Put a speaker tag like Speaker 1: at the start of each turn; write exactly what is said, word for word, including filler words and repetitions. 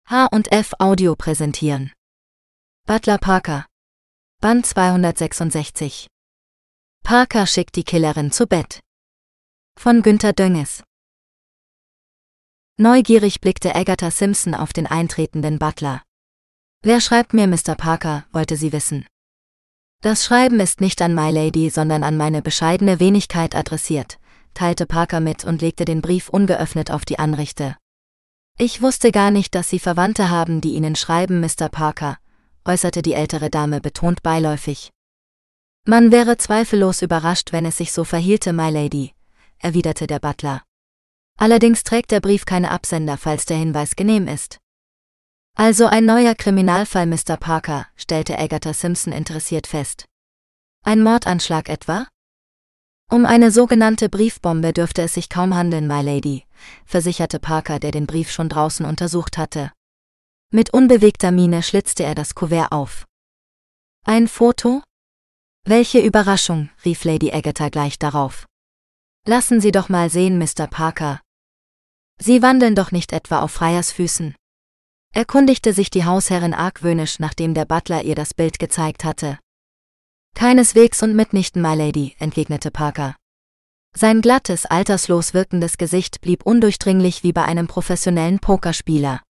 Speaker 1: H und F Audio präsentieren. Butler Parker. Band zweihundertsechsundsechzig. Parker schickt die Killerin zu Bett. Von Günter Dönges. Neugierig blickte Agatha Simpson auf den eintretenden Butler. »Wer schreibt mir, Mister Parker?« wollte sie wissen. »Das Schreiben ist nicht an My Lady, sondern an meine bescheidene Wenigkeit adressiert«, teilte Parker mit und legte den Brief ungeöffnet auf die Anrichte. »Ich wusste gar nicht, dass Sie Verwandte haben, die Ihnen schreiben, Mister Parker«, äußerte die ältere Dame betont beiläufig. »Man wäre zweifellos überrascht, wenn es sich so verhielte, My Lady«, erwiderte der Butler. »Allerdings trägt der Brief keine Absender, falls der Hinweis genehm ist.« »Also ein neuer Kriminalfall, Mister Parker«, stellte Agatha Simpson interessiert fest. »Ein Mordanschlag etwa?« »Um eine sogenannte Briefbombe dürfte es sich kaum handeln, My Lady«, versicherte Parker, der den Brief schon draußen untersucht hatte. Mit unbewegter Miene schlitzte er das Kuvert auf. »Ein Foto?« »Welche Überraschung«, rief Lady Agatha gleich darauf. »Lassen Sie doch mal sehen, Mister Parker. Sie wandeln doch nicht etwa auf Freiersfüßen?« erkundigte sich die Hausherrin argwöhnisch, nachdem der Butler ihr das Bild gezeigt hatte. »Keineswegs und mitnichten, My Lady«, entgegnete Parker. Sein glattes, alterslos wirkendes Gesicht blieb undurchdringlich wie bei einem professionellen Pokerspieler.